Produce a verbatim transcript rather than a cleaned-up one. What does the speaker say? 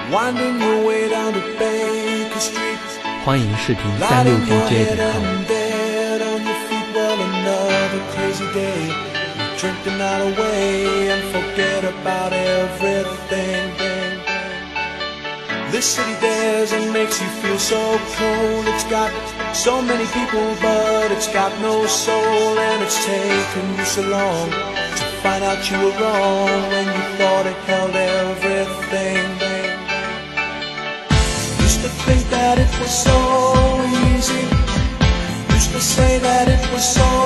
Winding your way down to Baker Street. 欢迎视频三六 D J 点 com。 On your feet, well, another crazy day. You drink the night away and forget about everything. This city dares and makes you feel so cold. It's got so many people, but it's got no soul. And it's taken you so long to find out you were wrong when you thought it held everything. Used to think that it was so easy. Used to say that it was so